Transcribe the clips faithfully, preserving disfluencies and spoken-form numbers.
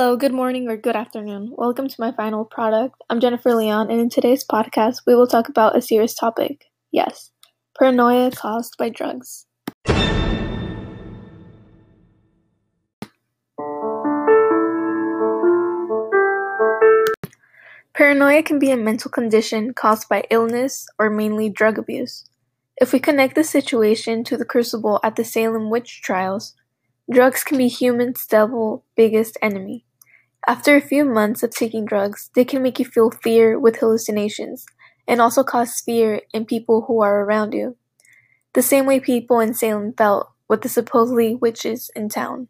Hello, good morning, or good afternoon. Welcome to my final product. I'm Jennifer Leon, and in today's podcast, we will talk about a serious topic. Yes, paranoia caused by drugs. Paranoia can be a mental condition caused by illness or mainly drug abuse. If we connect the situation to the crucible at the Salem witch trials, drugs can be humans' devil biggest enemy. After a few months of taking drugs, they can make you feel fear with hallucinations, and also cause fear in people who are around you. The same way people in Salem felt with the supposedly witches in town.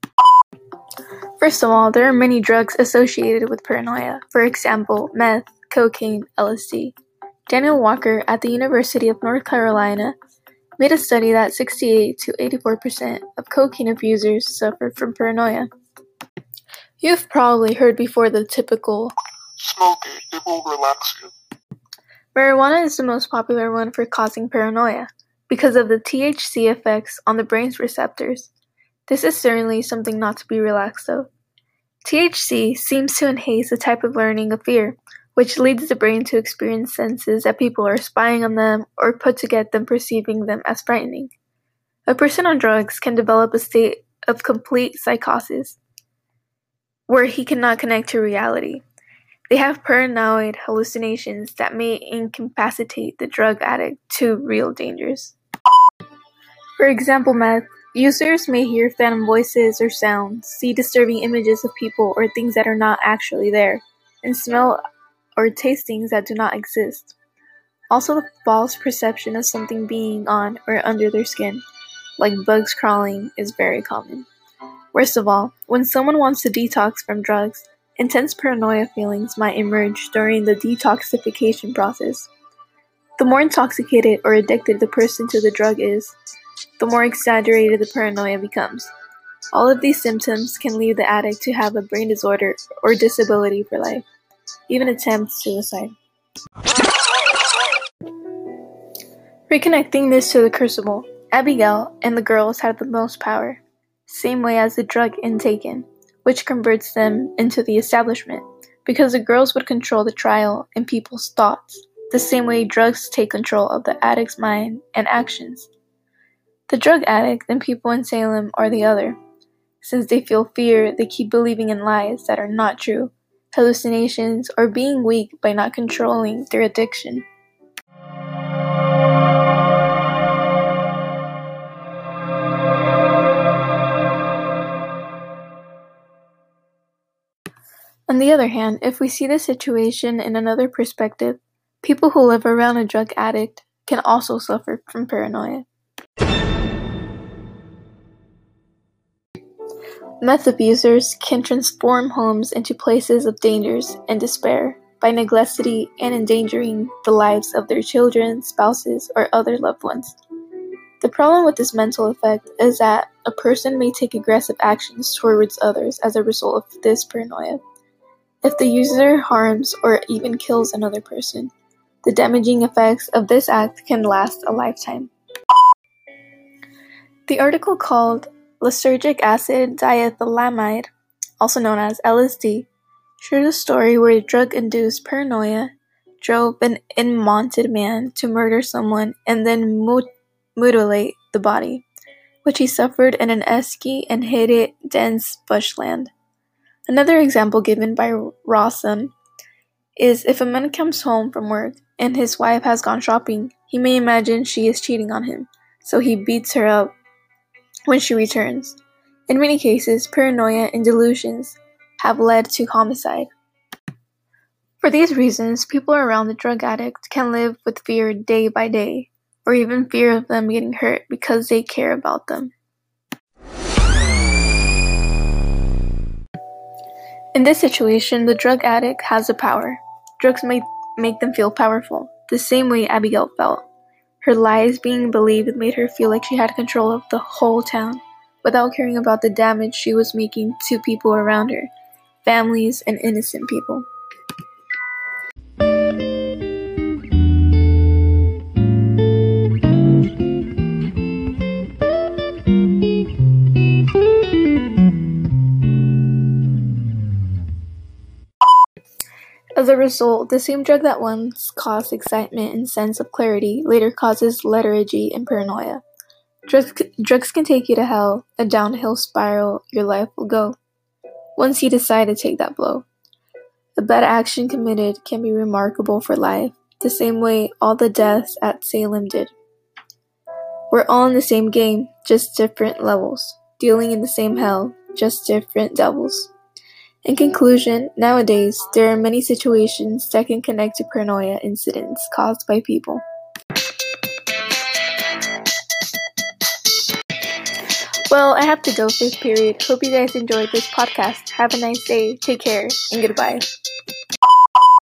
First of all, there are many drugs associated with paranoia. For example, meth, cocaine, L S D. Daniel Walker at the University of North Carolina made a study that sixty-eight to eighty-four percent of cocaine abusers suffer from paranoia. You've probably heard before the typical smoke it, it will relax you. Marijuana is the most popular one for causing paranoia because of the T H C effects on the brain's receptors. This is certainly something not to be relaxed of. T H C seems to enhance a type of learning of fear, which leads the brain to experience senses that people are spying on them or put to get them perceiving them as frightening. A person on drugs can develop a state of complete psychosis, where he cannot connect to reality. They have paranoid hallucinations that may incapacitate the drug addict to real dangers. For example, meth users may hear phantom voices or sounds, see disturbing images of people or things that are not actually there, and smell or taste things that do not exist. Also, the false perception of something being on or under their skin, like bugs crawling, is very common. Worst of all, when someone wants to detox from drugs, intense paranoia feelings might emerge during the detoxification process. The more intoxicated or addicted the person to the drug is, the more exaggerated the paranoia becomes. All of these symptoms can lead the addict to have a brain disorder or disability for life, even attempt suicide. Reconnecting this to the crucible, Abigail and the girls had the most power. Same way as the drug intaken, which converts them into the establishment, because the girls would control the trial and people's thoughts, the same way drugs take control of the addict's mind and actions. The drug addict and people in Salem are the other. Since they feel fear, they keep believing in lies that are not true, hallucinations, or being weak by not controlling their addiction. On the other hand, if we see the situation in another perspective, people who live around a drug addict can also suffer from paranoia. Meth abusers can transform homes into places of dangers and despair by neglecting and endangering the lives of their children, spouses, or other loved ones. The problem with this mental effect is that a person may take aggressive actions towards others as a result of this paranoia. If the user harms or even kills another person, the damaging effects of this act can last a lifetime. The article called Lysergic Acid Diethylamide, also known as L S D, shared a story where drug-induced paranoia drove an unwanted man to murder someone and then mut- mutilate the body, which he suffered in an esky and hated dense bushland. Another example given by Rawson is if a man comes home from work and his wife has gone shopping, he may imagine she is cheating on him, so he beats her up when she returns. In many cases, paranoia and delusions have led to homicide. For these reasons, people around the drug addict can live with fear day by day, or even fear of them getting hurt because they care about them. In this situation, the drug addict has the power. Drugs may make them feel powerful, the same way Abigail felt. Her lies being believed made her feel like she had control of the whole town, without caring about the damage she was making to people around her, families, and innocent people. As a result, the same drug that once caused excitement and sense of clarity later causes lethargy and paranoia. Drugs, drugs can take you to hell, a downhill spiral your life will go, once you decide to take that blow. A bad action committed can be remarkable for life, the same way all the deaths at Salem did. We're all in the same game, just different levels, dealing in the same hell, just different devils. In conclusion, nowadays, there are many situations that can connect to paranoia incidents caused by people. Well, I have to go, fifth period. Hope you guys enjoyed this podcast. Have a nice day, take care, and goodbye.